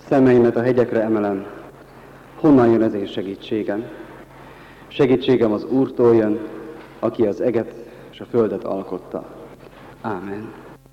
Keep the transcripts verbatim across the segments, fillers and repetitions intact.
Szemeimet a hegyekre emelem. Honnan jön az én segítségem? Segítségem az Úrtól jön, aki az eget és a földet alkotta. Ámen.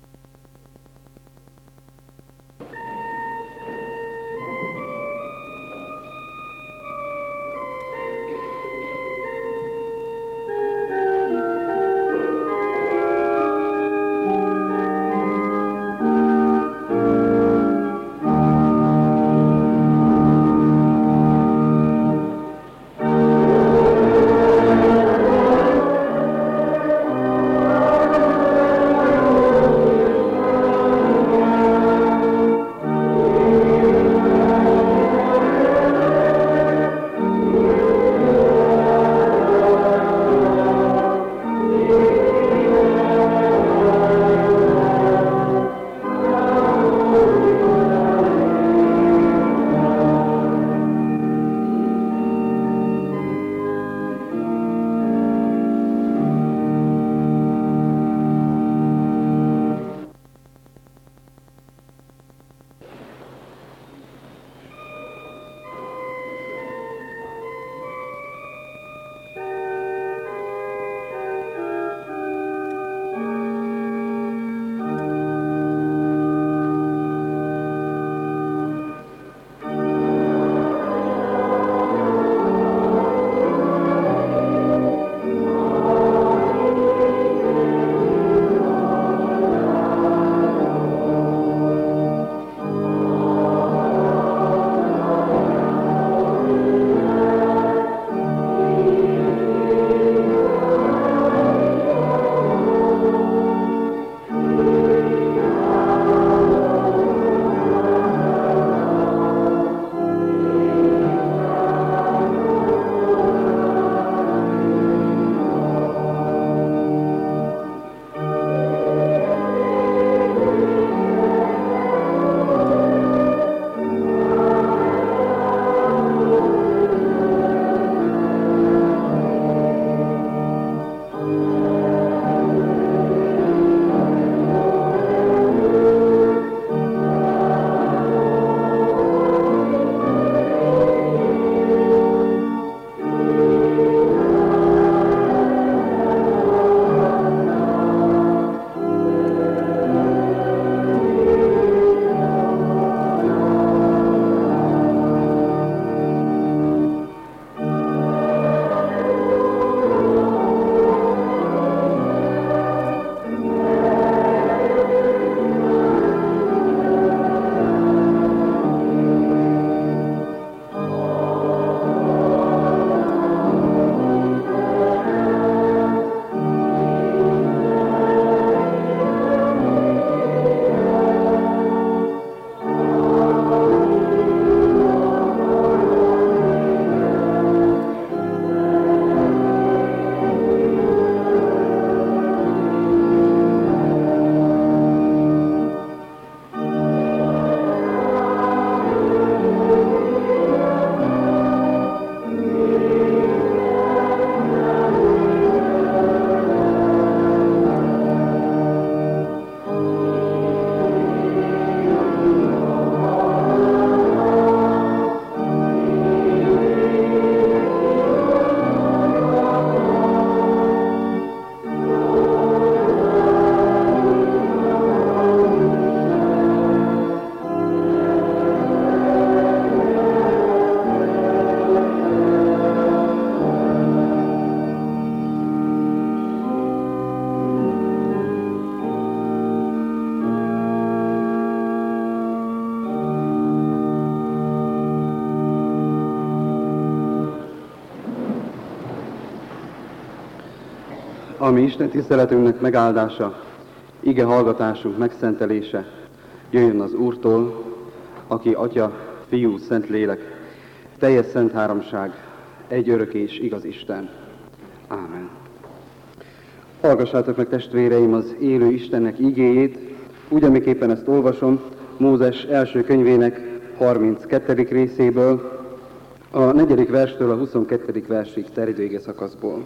A mi Isten tiszteletünknek megáldása, ige hallgatásunk megszentelése jöjjön az Úrtól, aki Atya, Fiú, Szentlélek, teljes szent háromság, egy örök és igaz Isten. Ámen. Hallgassátok meg, testvéreim, az élő Istennek igéjét, úgy, amiképpen ezt olvasom, Mózes első könyvének harminckettedik részéből, a negyedik verstől a huszonkettedik versig terjedő ige szakaszból.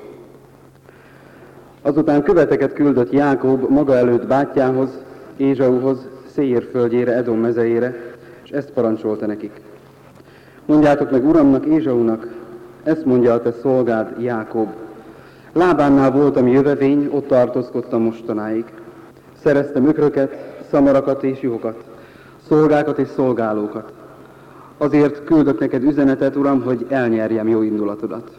Azután követeket küldött Jákob maga előtt bátyjához, Ézsauhoz, Széír földjére, Edom mezejére, és ezt parancsolta nekik. Mondjátok meg Uramnak, Ézsaunak, ezt mondja a te szolgád Jákob. Lábánnál voltam jövevény, ott tartózkodtam mostanáig. Szereztem ökröket, szamarakat és juhokat, szolgákat és szolgálókat. Azért küldök neked üzenetet, Uram, hogy elnyerjem jó indulatodat.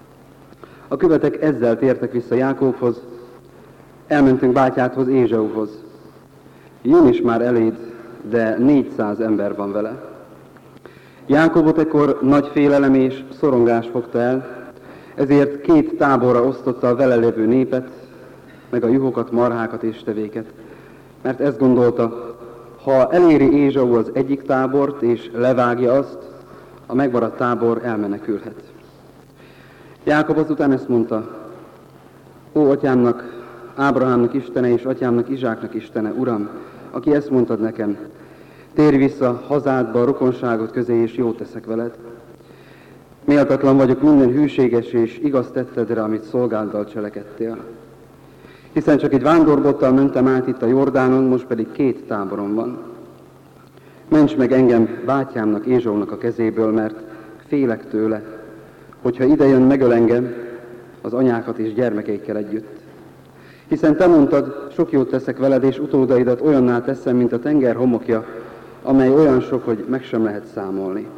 A követek ezzel tértek vissza Jákobhoz, elmentünk bátyádhoz, Ézsauhoz. Jön is már eléd, de négyszáz ember van vele. Jákobot ekkor nagy félelem és szorongás fogta el, ezért két táborra osztotta a vele levő népet, meg a juhokat, marhákat és tevéket. Mert ezt gondolta, ha eléri Ézsau az egyik tábort és levágja azt, a megmaradt tábor elmenekülhet. Jákob azután ezt mondta: Ó, atyámnak, Ábrahámnak Istene és atyámnak Izsáknak Istene, Uram, aki ezt mondtad nekem, térj vissza hazádba, a rokonságot közé, és jót teszek veled. Méltatlan vagyok minden hűséges és igaz tettedre, amit szolgáddal cselekedtél. Hiszen csak egy vándorbotttal mentem át itt a Jordánon, most pedig két táborom van. Ments meg engem bátyámnak, Ézsaunak a kezéből, mert félek tőle, hogyha idejön, megöl engem, az anyákat és gyermekeikkel együtt. Hiszen te mondtad, sok jót teszek veled, és utódaidat olyanná teszem, mint a tenger homokja, amely olyan sok, hogy meg sem lehet számolni.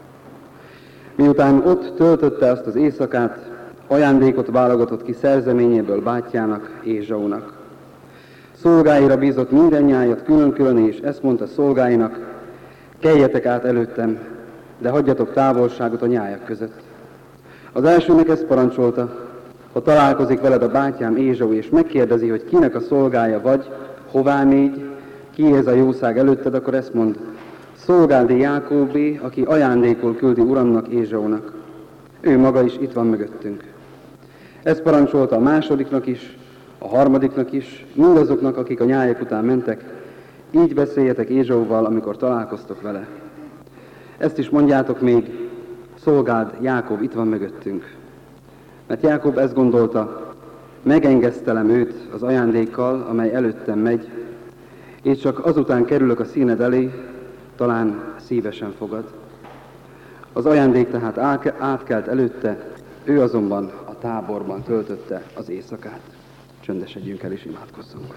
Miután ott töltötte azt az éjszakát, ajándékot válogatott ki szerzeményéből bátyjának, Ézsaunak. Szolgáira bízott minden nyájat külön-külön, és ezt mondta szolgáinak: keljetek át előttem, de hagyjatok távolságot a nyájak között. Az elsőnek ezt parancsolta: ha találkozik veled a bátyám Ézsau, és megkérdezi, hogy kinek a szolgája vagy, hová mégy, ki ez a jószág előtted, akkor ezt mond: szolgádi Jákóbé, aki ajándékul küldi Uramnak, Ézsaunak. Ő maga is itt van mögöttünk. Ezt parancsolta a másodiknak is, a harmadiknak is, mindazoknak, akik a nyájak után mentek: így beszéljetek Ézsauval, amikor találkoztok vele. Ezt is mondjátok még: szolgád Jákob itt van mögöttünk. Mert Jákob ezt gondolta: megengesztelem őt az ajándékkal, amely előttem megy, és csak azután kerülök a színed elé, talán szívesen fogad. Az ajándék tehát átkelt előtte, ő azonban a táborban töltötte az éjszakát. Csöndesedjünk el és imádkozzunk.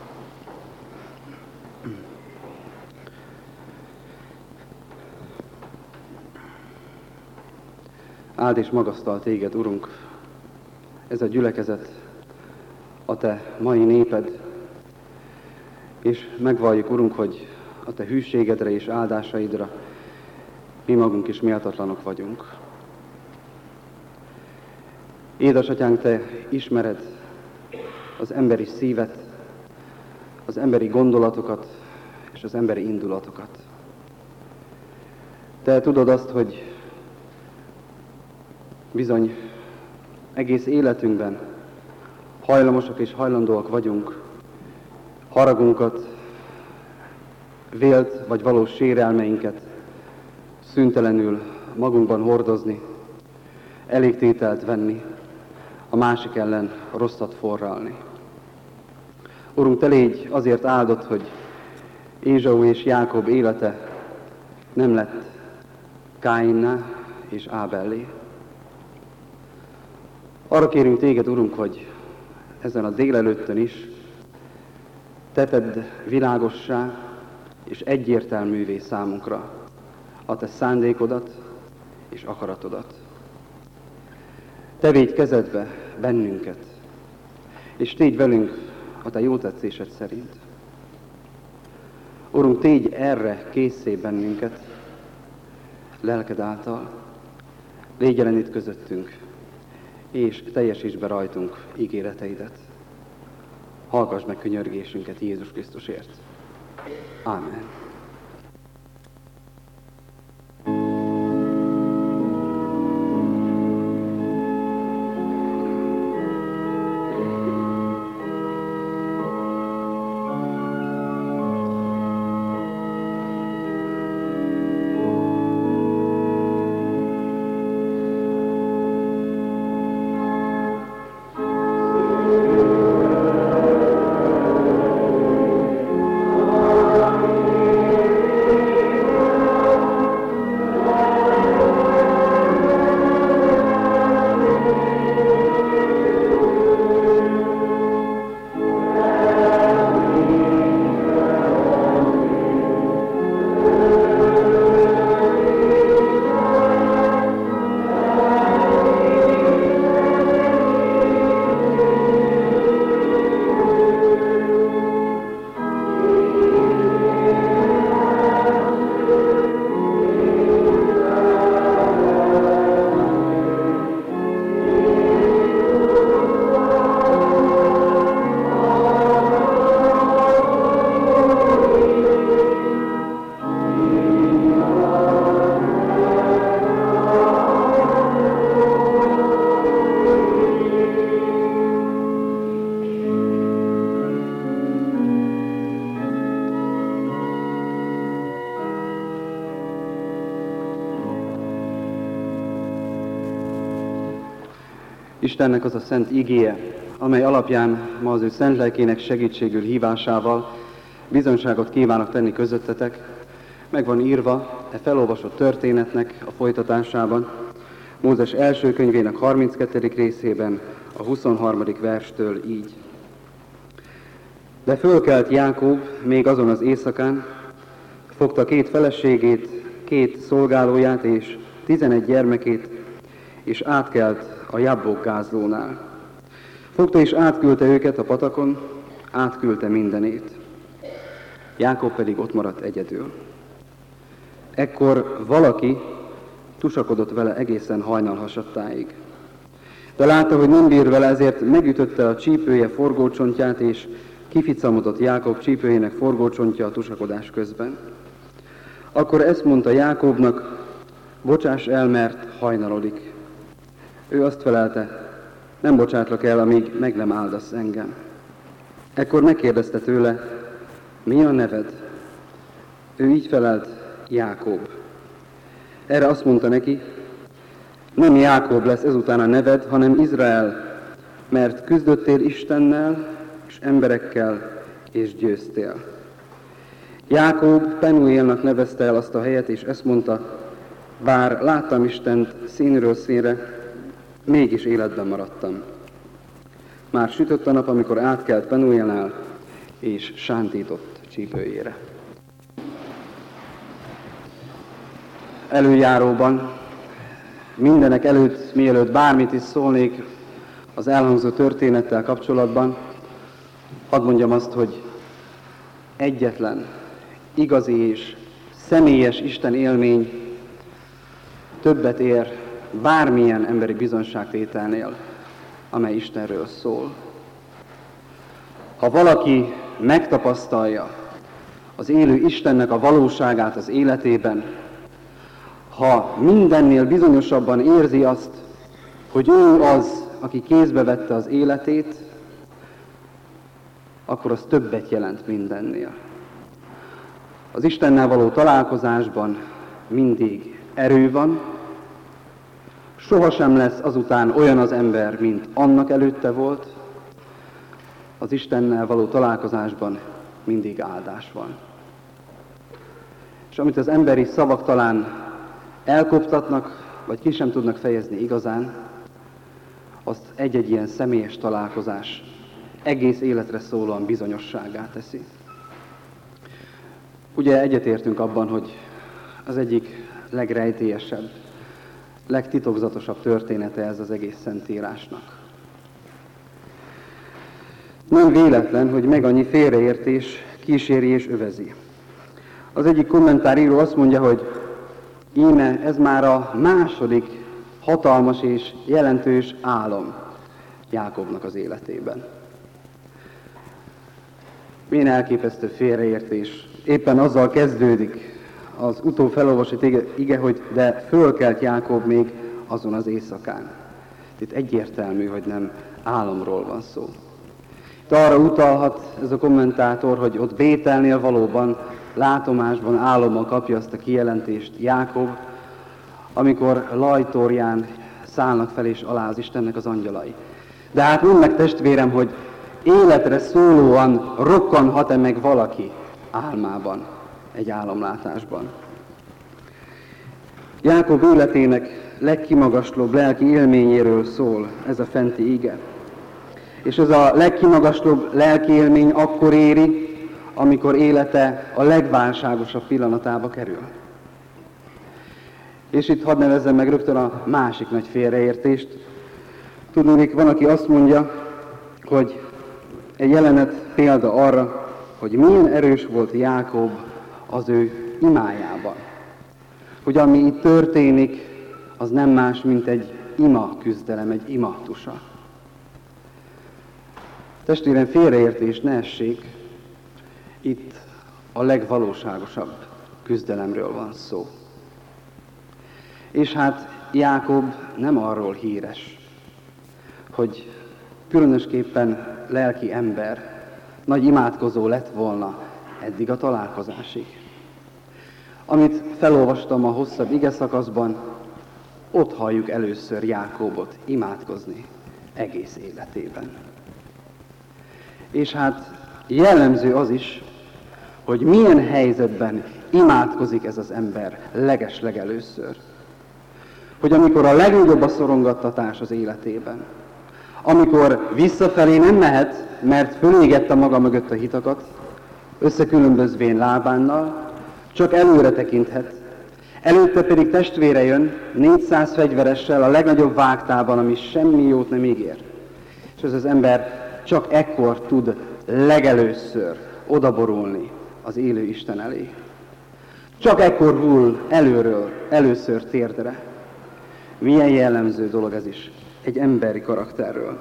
Áld és magasztal téged, Urunk, ez a gyülekezet, a te mai néped, és megvalljuk, Urunk, hogy a te hűségedre és áldásaidra mi magunk is méltatlanok vagyunk. Édesatyánk, te ismered az emberi szívet, az emberi gondolatokat és az emberi indulatokat. Te tudod azt, hogy bizony egész életünkben hajlamosak és hajlandóak vagyunk haragunkat, vélt vagy valós sérelmeinket szüntelenül magunkban hordozni, elégtételt venni, a másik ellen rosszat forralni. Urunk, te légy azért áldott, hogy Ézsau és Jákob élete nem lett Káinná és Ábellé. Arra kérünk téged, Urunk, hogy ezen a délelőttön is te tedd világossá és egyértelművé számunkra a te szándékodat és akaratodat. Te védj kezedbe bennünket, és tégy velünk a te jó tetszésed szerint. Urunk, tégy erre készé bennünket, lelked által, légy jelen itt közöttünk, és teljesítsd be rajtunk ígéreteidet. Hallgass meg könyörgésünket Jézus Krisztusért. Ámen. Amen. Istennek az a szent igéje, amely alapján ma az ő szent lelkének segítségül hívásával bizonyságot kívánok tenni közöttetek, meg van írva e felolvasott történetnek a folytatásában, Mózes első könyvének harminckettedik részében, a huszonharmadik verstől így. De fölkelt Jákob még azon az éjszakán, fogta két feleségét, két szolgálóját és tizenegy gyermekét, és átkelt a Jabbok gázlónál. Fogta és átküldte őket a patakon, átküldte mindenét. Jákob pedig ott maradt egyedül. Ekkor valaki tusakodott vele egészen hajnalhasadtáig. De látta, hogy nem bír vele, ezért megütötte a csípője forgócsontját, és kificamodott Jákob csípőjének forgócsontja a tusakodás közben. Akkor ezt mondta Jákobnak, bocsáss el, mert hajnalodik. Ő azt felelte, nem bocsátlak el, amíg meg nem áldasz engem. Ekkor megkérdezte tőle, mi a neved? Ő így felelt, Jákob. Erre azt mondta neki, nem Jákob lesz ezután a neved, hanem Izrael, mert küzdöttél Istennel és emberekkel, és győztél. Jákob Penuélnak nevezte el azt a helyet, és ezt mondta, bár láttam Istent színről színre, mégis életben maradtam. Már sütött a nap, amikor átkelt Penuélnál, és sántított csípőjére. Előjáróban, mindenek előtt, mielőtt bármit is szólnék az elhangzó történettel kapcsolatban, hadd mondjam azt, hogy egyetlen, igazi és személyes Isten élmény többet ér bármilyen emberi bizonyságtételnél, amely Istenről szól. Ha valaki megtapasztalja az élő Istennek a valóságát az életében, ha mindennél bizonyosabban érzi azt, hogy ő az, aki kézbe vette az életét, akkor az többet jelent mindennél. Az Istennel való találkozásban mindig erő van, sohasem lesz azután olyan az ember, mint annak előtte volt, az Istennel való találkozásban mindig áldás van. És amit az emberi szavak talán elkoptatnak, vagy ki sem tudnak fejezni igazán, azt egy-egy ilyen személyes találkozás egész életre szólóan bizonyosságá teszi. Ugye egyetértünk abban, hogy az egyik legrejtélyesebb, legtitokzatosabb története ez az egész Szentírásnak. Nem véletlen, hogy meg annyi félreértés kíséri és övezi. Az egyik kommentáríró azt mondja, hogy íme ez már a második hatalmas és jelentős álom Jákobnak az életében. Milyen elképesztő félreértés. Éppen azzal kezdődik az utóbb felolvasott ige, hogy de fölkelt Jákob még azon az éjszakán. Itt egyértelmű, hogy nem álomról van szó. Itt arra utalhat ez a kommentátor, hogy ott Bételnél valóban látomásban, álommal kapja azt a kijelentést Jákob, amikor lajtorján szállnak fel és alá az Istennek az angyalai. De hát mondd meg, testvérem, hogy életre szólóan rokkanhat-e meg valaki álmában, egy álomlátásban. Jákob életének legkimagaslóbb lelki élményéről szól ez a fenti ige. És ez a legkimagaslóbb lelki élmény akkor éri, amikor élete a legválságosabb pillanatába kerül. És itt hadd nevezzem meg rögtön a másik nagy félreértést. Tudnék, van, aki azt mondja, hogy egy jelenet példa arra, hogy milyen erős volt Jákob az ő imájában. Hogy ami itt történik, az nem más, mint egy ima küzdelem, egy ima tusa. Testvérem, félreértés ne essék, itt a legvalóságosabb küzdelemről van szó. És hát Jákob nem arról híres, hogy különösképpen lelki ember, nagy imádkozó lett volna eddig a találkozásig. Amit felolvastam a hosszabb ige szakaszban, ott halljuk először Jákobot imádkozni egész életében. És hát jellemző az is, hogy milyen helyzetben imádkozik ez az ember legeslegelőször. Hogy amikor a legnagyobb a szorongattatás az életében, amikor visszafelé nem mehet, mert fölégette maga mögött a hitakat, összekülönbözvén lábánnal, csak előre tekinthet. Előtte pedig testvére jön, négyszáz fegyveressel a legnagyobb vágtában, ami semmi jót nem ígér. És ez az ember csak ekkor tud legelőször odaborulni az élő Isten elé. Csak ekkor hull előről, először térdre. Milyen jellemző dolog ez is egy emberi karakterről.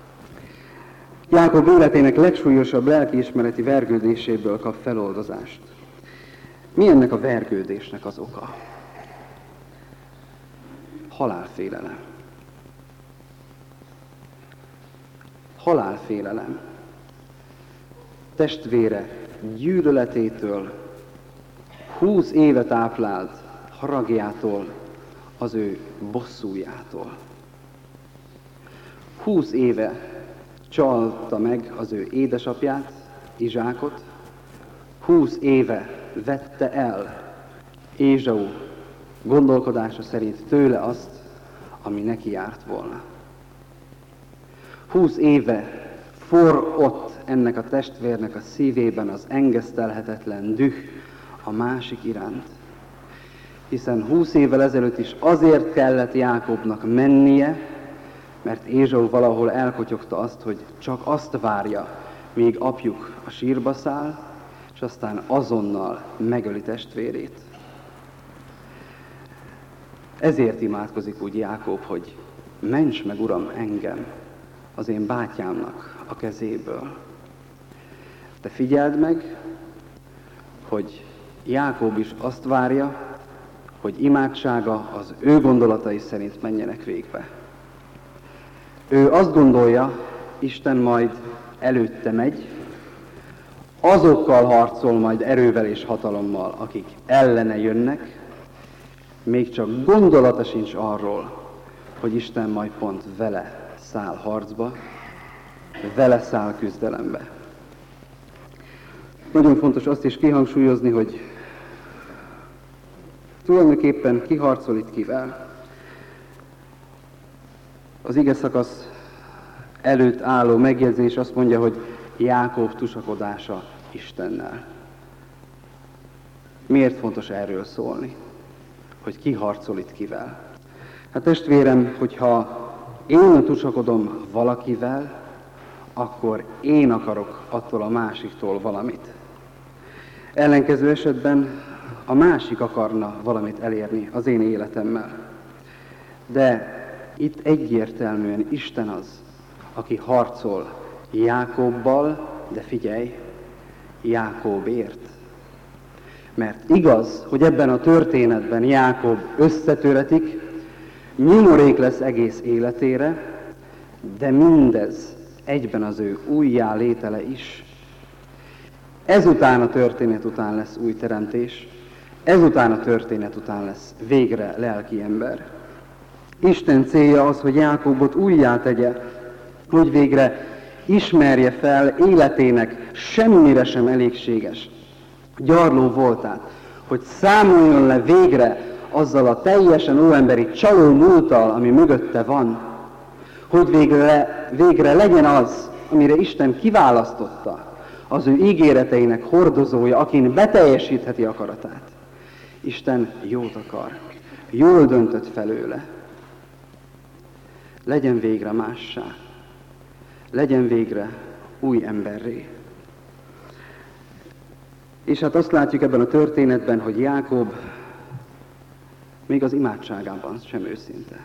Jákob életének legsúlyosabb lelkiismereti vergődéséből kap feloldozást. Mi ennek a vergődésnek az oka? Halálfélelem. Halálfélelem. Testvére gyűlöletétől, húsz évet táplált haragjától, az ő bosszújától. Húsz éve csalta meg az ő édesapját, Izsákot, húsz éve vette el Ézsau gondolkodása szerint tőle azt, ami neki járt volna. Húsz éve forrott ennek a testvérnek a szívében az engesztelhetetlen düh a másik iránt. Hiszen húsz évvel ezelőtt is azért kellett Jákobnak mennie, mert Ézsau valahol elkotyogta azt, hogy csak azt várja, míg apjuk a sírba száll, és aztán azonnal megöli testvérét. Ezért imádkozik úgy Jákob, hogy ments meg, Uram, engem az én bátyámnak a kezéből. De figyeld meg, hogy Jákob is azt várja, hogy imádsága az ő gondolatai szerint menjenek végbe. Ő azt gondolja, Isten majd előtte megy, azokkal harcol majd erővel és hatalommal, akik ellene jönnek, még csak gondolata sincs arról, hogy Isten majd pont vele száll harcba, vele száll küzdelembe. Nagyon fontos azt is kihangsúlyozni, hogy tulajdonképpen ki harcol itt kivel. Az ige szakasz előtt álló megjegyzés azt mondja, hogy Jákob tusakodása Istennel. Miért fontos erről szólni? Hogy ki harcol itt kivel? Hát testvérem, hogyha én tusakodom valakivel, akkor én akarok attól a másiktól valamit. Ellenkező esetben a másik akarna valamit elérni az én életemmel. De itt egyértelműen Isten az, aki harcol Jákobbal, de figyelj, Jákobért. Mert igaz, hogy ebben a történetben Jákob összetöretik, nyomorék lesz egész életére, de mindez egyben az ő újjá létele is. Ezután a történet után lesz új teremtés, ezután a történet után lesz végre lelki ember. Isten célja az, hogy Jákobot újjá tegye, hogy végre ismerje fel életének semmire sem elégséges gyarló voltát, hogy számoljon le végre azzal a teljesen óemberi csaló múlttal, ami mögötte van, hogy végre, végre legyen az, amire Isten kiválasztotta, az ő ígéreteinek hordozója, akin beteljesítheti akaratát. Isten jót akar, jól döntött felőle. Legyen végre mássá, legyen végre új emberré. És hát azt látjuk ebben a történetben, hogy Jákob még az imádságában sem őszinte.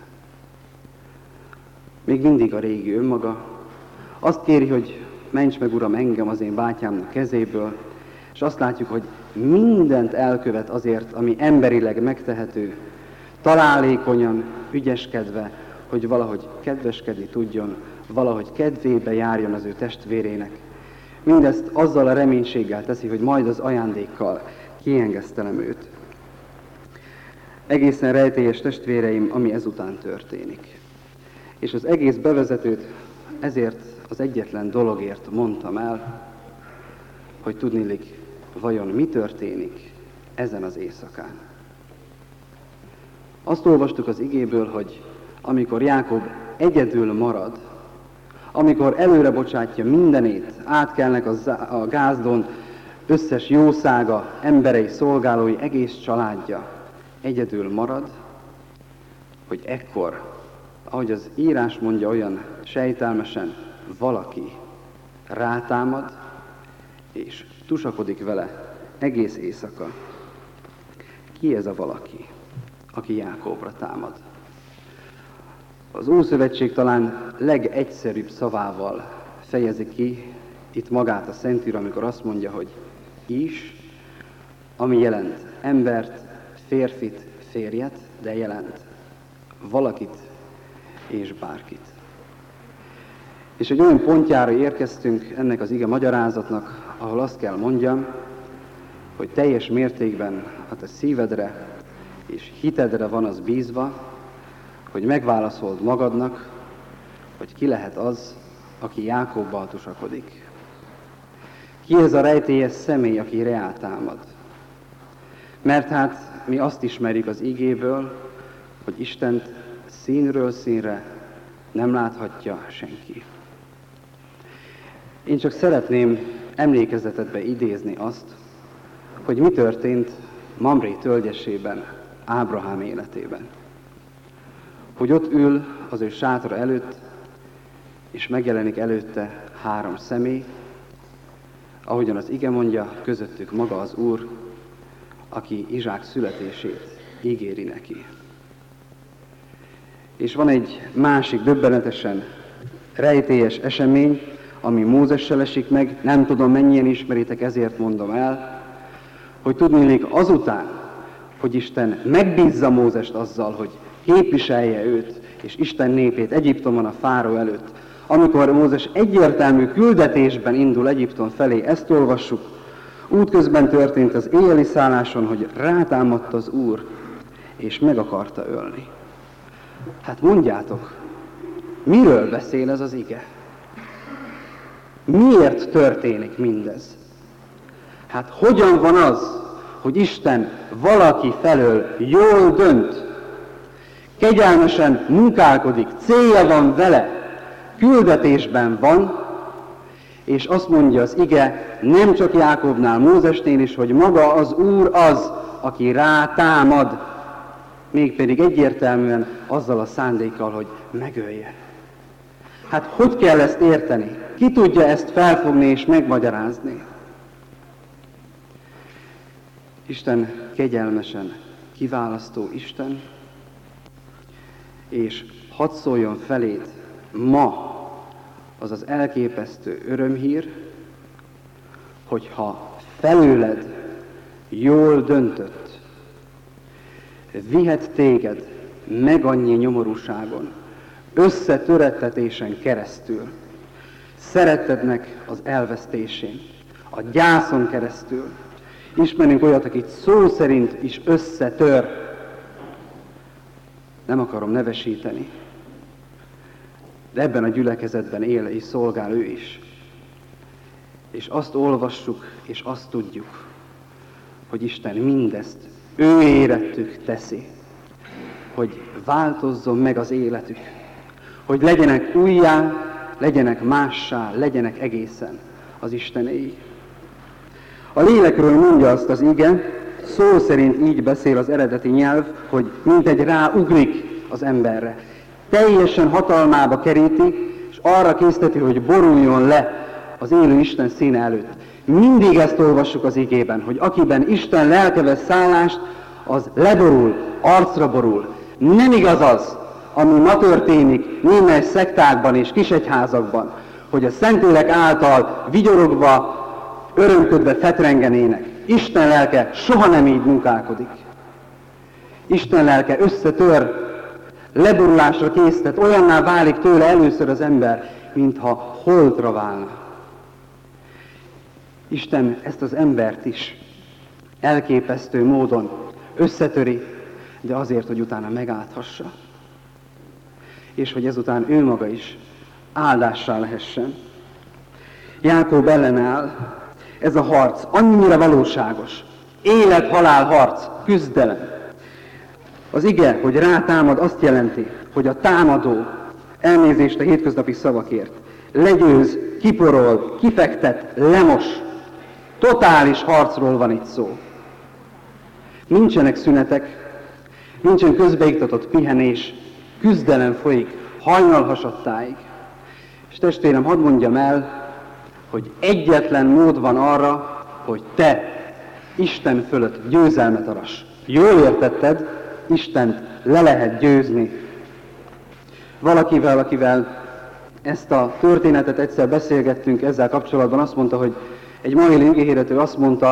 Még mindig a régi önmaga. Azt kéri, hogy ments meg, Uram, engem az én bátyámnak kezéből, és azt látjuk, hogy mindent elkövet azért, ami emberileg megtehető, találékonyan, ügyeskedve, hogy valahogy kedveskedni tudjon, valahogy kedvébe járjon az ő testvérének. Mindezt azzal a reménységgel teszi, hogy majd az ajándékkal kiengesztelem őt. Egészen rejtélyes testvéreim, ami ezután történik. És az egész bevezetőt ezért az egyetlen dologért mondtam el, hogy tudniillik, vajon mi történik ezen az éjszakán. Azt olvastuk az igéből, hogy amikor Jákob egyedül marad, amikor előre bocsátja mindenét, átkelnek a gázdon összes jószága, emberei, szolgálói, egész családja, egyedül marad, hogy ekkor, ahogy az írás mondja olyan sejtelmesen, valaki rátámad, és tusakodik vele egész éjszaka. Ki ez a valaki, aki Jákobra támad? Az Ószövetség talán legegyszerűbb szavával fejezi ki itt magát a Szentíró, amikor azt mondja, hogy is, ami jelent embert, férfit, férjet, de jelent valakit és bárkit. És egy olyan pontjára érkeztünk ennek az ige magyarázatnak, ahol azt kell mondjam, hogy teljes mértékben a te szívedre és hitedre van az bízva, hogy megválaszold magadnak, hogy ki lehet az, aki Jákobbal tusakodik. Ki ez a rejtélyes személy, aki reátámad? Mert hát mi azt ismerjük az igéből, hogy Istent színről színre nem láthatja senki. Én csak szeretném emlékezetedbe idézni azt, hogy mi történt Mamré tölgyesében, Ábrahám életében. Hogy ott ül az ő sátora előtt, és megjelenik előtte három személy, ahogyan az ige mondja, közöttük maga az Úr, aki Izsák születését ígéri neki. És van egy másik döbbenetesen rejtélyes esemény, ami Mózessel esik meg, nem tudom mennyien ismeritek, ezért mondom el, hogy tudniillik azután, hogy Isten megbízza Mózest azzal, hogy képviselje őt és Isten népét Egyiptomon a fáraó előtt. Amikor Mózes egyértelmű küldetésben indul Egyiptom felé, ezt olvassuk, útközben történt az éjjeli szálláson, hogy rátámadt az Úr, és meg akarta ölni. Hát mondjátok, miről beszél ez az ige? Miért történik mindez? Hát hogyan van az, hogy Isten valaki felől jól dönt, kegyelmesen munkálkodik, célja van vele, küldetésben van, és azt mondja az ige, nem csak Jákobnál, Mózesnél is, hogy maga az Úr az, aki rátámad, mégpedig egyértelműen azzal a szándékkal, hogy megölje. Hát hogy kell ezt érteni? Ki tudja ezt felfogni és megmagyarázni? Isten kegyelmesen kiválasztó Isten, és hadd szóljon feléd ma az az elképesztő örömhír, hogyha felőled jól döntött, vihet téged meg annyi nyomorúságon, összetörettetésen keresztül, szeretetnek az elvesztésén, a gyászon keresztül. Ismerünk olyat, akit szó szerint is összetör. Nem akarom nevesíteni, de ebben a gyülekezetben él és szolgál ő is. És azt olvassuk, és azt tudjuk, hogy Isten mindezt ő érettük teszi, hogy változzon meg az életük, hogy legyenek újjá, legyenek mássá, legyenek egészen az Istenéi. A lélekről mondja azt az ige, szó szerint így beszél az eredeti nyelv, hogy mintegy ráugrik az emberre. Teljesen hatalmába keríti, és arra készteti, hogy boruljon le az élő Isten színe előtt. Mindig ezt olvassuk az igében, hogy akiben Isten lelke vesz szállást, az leborul, arcra borul. Nem igaz az, ami ma történik némely szektákban és kisegyházakban, hogy a Szentlélek által vigyorogva, örömködve fetrengenének. Isten lelke soha nem így munkálkodik. Isten lelke összetör, leborulásra késztet, olyanná válik tőle először az ember, mintha holtra válna. Isten ezt az embert is elképesztő módon összetöri, de azért, hogy utána megállthassa. és hogy ezután ő maga is áldássá lehessen. Jákob ellenáll. Ez a harc annyira valóságos. Élet-halál harc, küzdelem. Az ige, hogy rátámad, azt jelenti, hogy a támadó, elnézést a hétköznapi szavakért, legyőz, kiporol, kifektet, lemos. Totális harcról van itt szó. Nincsenek szünetek, nincsen közbeiktatott pihenés, küzdelem folyik hajnalhasadtáig. És testvérem, hadd mondjam el, hogy egyetlen mód van arra, hogy te Isten fölött győzelmet arass. Jól értetted, Istent le lehet győzni. Valakivel, akivel ezt a történetet egyszer beszélgettünk ezzel kapcsolatban, azt mondta, hogy egy mai igéhirdető azt mondta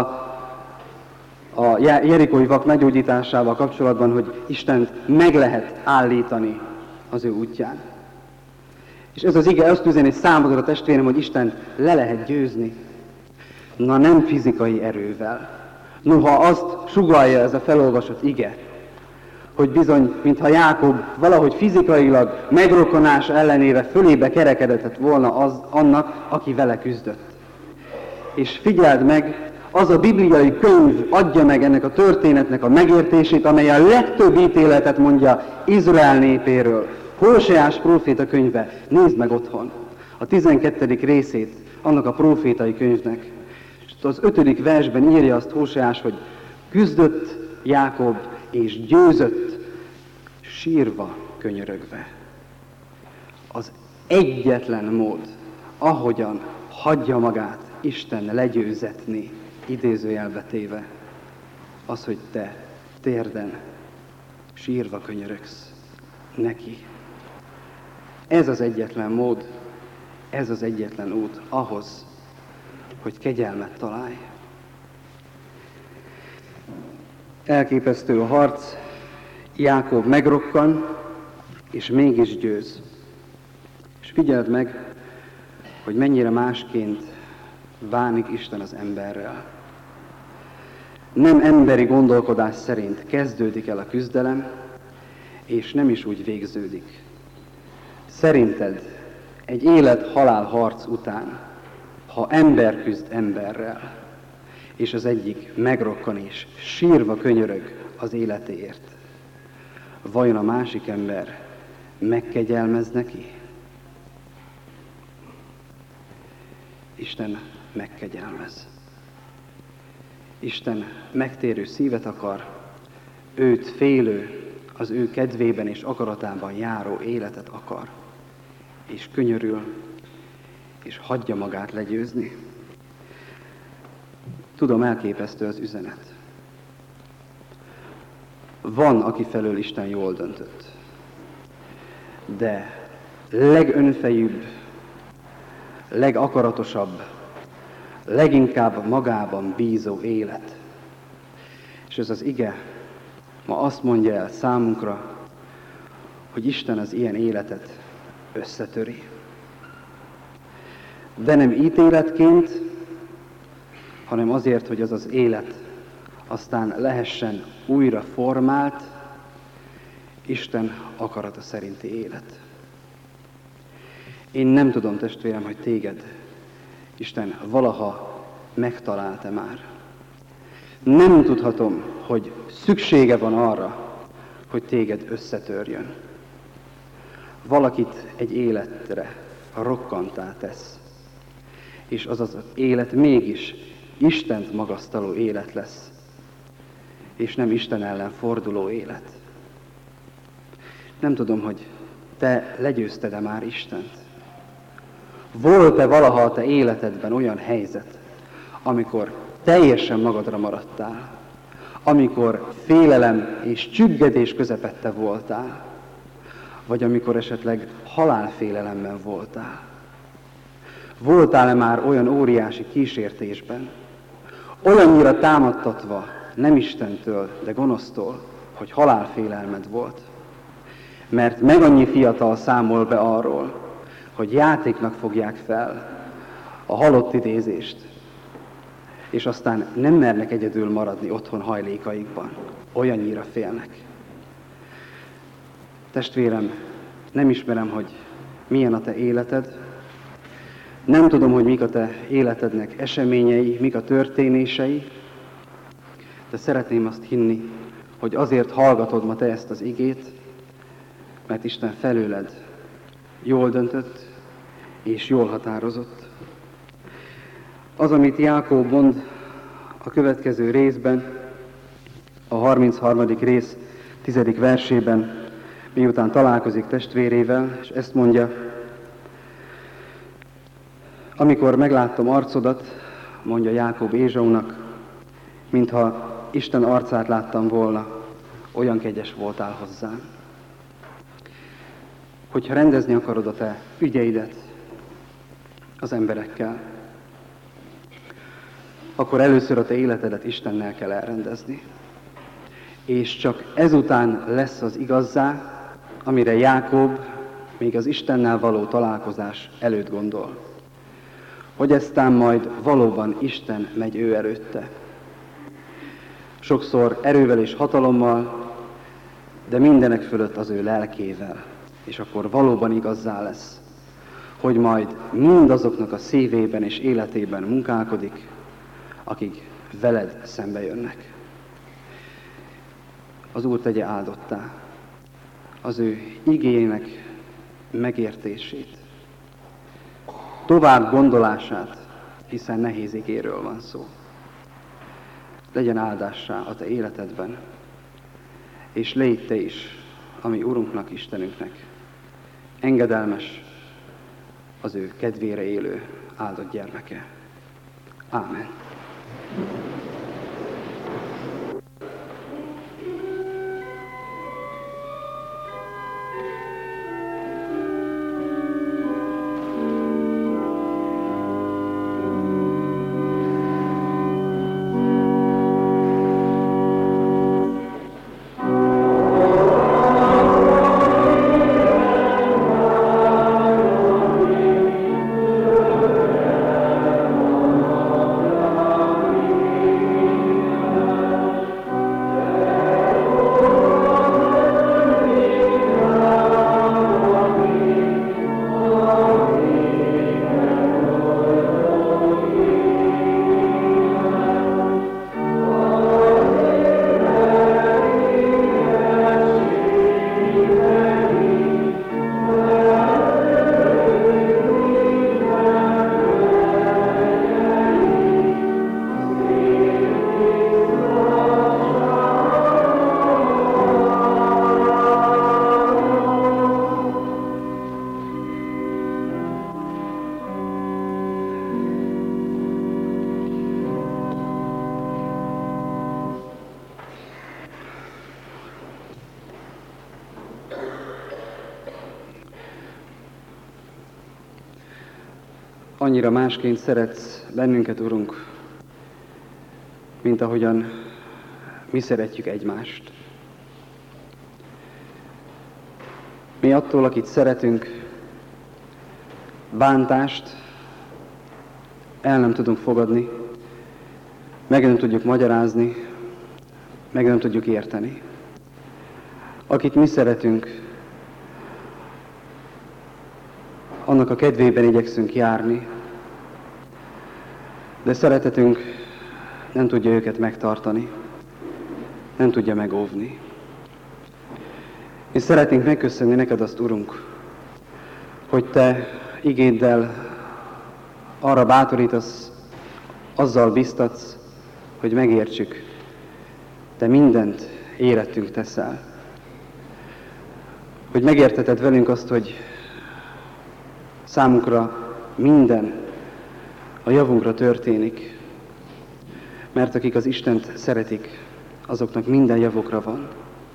a jerikói vak meggyógyításával kapcsolatban, hogy Istent meg lehet állítani az ő útján. És ez az ige azt üzeni számodra, testvérem, hogy Istent le lehet győzni. Na nem fizikai erővel. Noha azt sugallja ez a felolvasott ige, hogy bizony, mintha Jákob valahogy fizikailag megrokkonása ellenére fölébe kerekedett volna az, annak, aki vele küzdött. És figyeld meg, az a bibliai könyv adja meg ennek a történetnek a megértését, amely a legtöbb ítéletet mondja Izrael népéről. Hóseás próféta könyve, nézd meg otthon, a tizenkettedik részét annak a prófétai könyvnek. És az ötödik versben írja azt Hóseás, hogy küzdött Jákob és győzött, sírva, könyörögve. Az egyetlen mód, ahogyan hagyja magát Isten legyőzetni, idézőjelbe téve, az, hogy te térden sírva könyörögsz neki. Ez az egyetlen mód, ez az egyetlen út ahhoz, hogy kegyelmet találj. Elképesztő a harc, Jákob megrokkan, és mégis győz. És figyeld meg, hogy mennyire másként bánik Isten az emberrel. Nem emberi gondolkodás szerint kezdődik el a küzdelem, és nem is úgy végződik. Szerinted egy élet-halál harc után, ha ember küzd emberrel, és az egyik megrokkan és sírva könyörög az életéért, vajon a másik ember megkegyelmez neki? Isten megkegyelmez. Isten megtérő szívet akar, őt félő, az ő kedvében és akaratában járó életet akar, és könyörül, és hagyja magát legyőzni. Tudom, elképesztő az üzenet. Van, aki felől Isten jól döntött, de legönfejűbb, legakaratosabb, leginkább magában bízó élet. És ez az ige ma azt mondja el számunkra, hogy Isten az ilyen életet összetöri. De nem ítéletként, hanem azért, hogy az az élet aztán lehessen újra formált, Isten akarata szerinti élet. Én nem tudom, testvérem, hogy téged Isten valaha megtalálta már. Nem tudhatom, hogy szüksége van arra, hogy téged összetörjön. Valakit egy életre rokkantá tesz, és az az élet mégis Istent magasztaló élet lesz, és nem Isten ellen forduló élet. Nem tudom, hogy te legyőzted-e már Istent. Volt-e valaha a te életedben olyan helyzet, amikor teljesen magadra maradtál, amikor félelem és csüggedés közepette voltál, vagy amikor esetleg halálfélelemben voltál? Voltál-e már olyan óriási kísértésben, olyannyira támadtatva, nem Istentől, de gonosztól, hogy halálfélelmed volt? Mert meg annyi fiatal számol be arról, hogy játéknak fogják fel a halott idézést, és aztán nem mernek egyedül maradni otthon hajlékaikban. Olyannyira félnek. Testvérem, nem ismerem, hogy milyen a te életed, nem tudom, hogy mik a te életednek eseményei, mik a történései, de szeretném azt hinni, hogy azért hallgatod ma te ezt az igét, mert Isten felőled jól döntött és jól határozott. Az, amit Jákob mond a következő részben, a harmincharmadik rész tizedik versében, miután találkozik testvérével, és ezt mondja: amikor megláttam arcodat, mondja Jákob Ézsaunak, mintha Isten arcát láttam volna, olyan kegyes voltál hozzám. Hogyha rendezni akarod a te ügyeidet az emberekkel, akkor először a te életedet Istennel kell elrendezni. És csak ezután lesz az igazzá, amire Jákob még az Istennel való találkozás előtt gondol. Hogy eztán majd valóban Isten megy ő előtte. Sokszor erővel és hatalommal, de mindenek fölött az ő lelkével. És akkor valóban igazzá lesz, hogy majd mindazoknak a szívében és életében munkálkodik, akik veled szembe jönnek. Az Úr tegye áldottá az ő igének megértését, tovább gondolását, hiszen nehéz igéről van szó. Legyen áldássá a te életedben, és légy te is, ami Urunknak, Istenünknek engedelmes, az ő kedvére élő áldott gyermeke. Ámen. Annyira másként szeretsz bennünket, Urunk, mint ahogyan mi szeretjük egymást. Mi attól, akit szeretünk, bántást el nem tudunk fogadni, meg nem tudjuk magyarázni, meg nem tudjuk érteni. Akit mi szeretünk, annak a kedvében igyekszünk járni, de szeretetünk nem tudja őket megtartani, nem tudja megóvni. És szeretnénk megköszönni neked azt, Urunk, hogy te igéddel arra bátorítasz, azzal biztatsz, hogy megértsük, te mindent érettünk teszel. Hogy megérteted velünk azt, hogy számunkra minden a javunkra történik, mert akik az Istent szeretik, azoknak minden javukra van.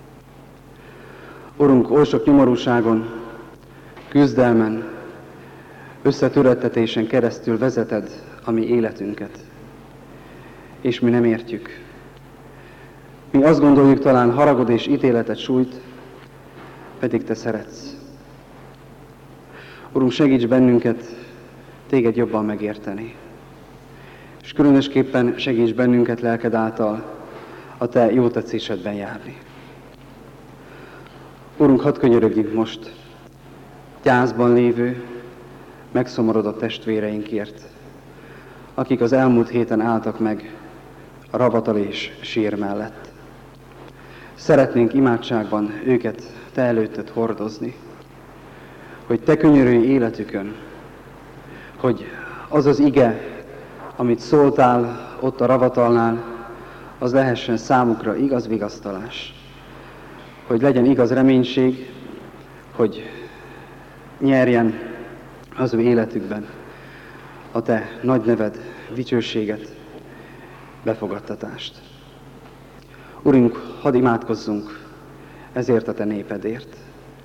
Urunk, oly sok nyomorúságon, küzdelmen, összetöröttetésen keresztül vezeted a mi életünket, és mi nem értjük. Mi azt gondoljuk, talán haragod és ítéletet sújt, pedig te szeretsz. Urunk, segíts bennünket téged jobban megérteni. És különösképpen segíts bennünket lelked által a te jó tetszésedben járni. Urunk, hadd könyörögjünk most gyászban lévő, megszomorodott testvéreinkért, akik az elmúlt héten álltak meg a ravatal és sír mellett. Szeretnénk imádságban őket te előtted hordozni, hogy te könyörülj életükön, hogy az az ige, amit szóltál ott a ravatalnál, az lehessen számukra igaz vigasztalás, hogy legyen igaz reménység, hogy nyerjen az ő életükben a te nagy neved dicsőséget, befogadtatást. Urunk, hadd imádkozzunk ezért a te népedért.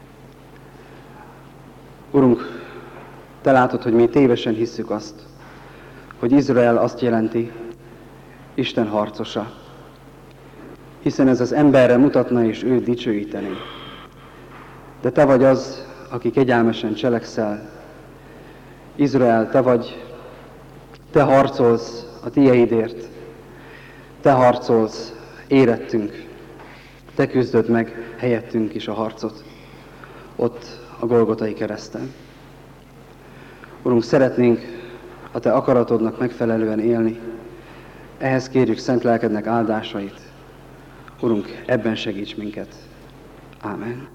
Urunk, te látod, hogy mi tévesen hisszük azt, hogy Izrael azt jelenti, Isten harcosa, hiszen ez az emberre mutatna és őt dicsőíteni. De te vagy az, aki kegyelmesen cselekszel. Izrael, te vagy, te harcolsz a tieidért, te harcolsz érettünk, te küzdöd meg helyettünk is a harcot, ott a Golgotai kereszten. Urunk, szeretnénk a te akaratodnak megfelelően élni, ehhez kérjük szent lelkednek áldásait. Urunk, ebben segíts minket. Ámen.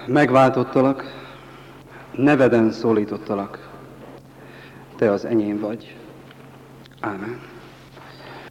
Megváltottalak, neveden szólítottalak, te az enyém vagy. Ámen.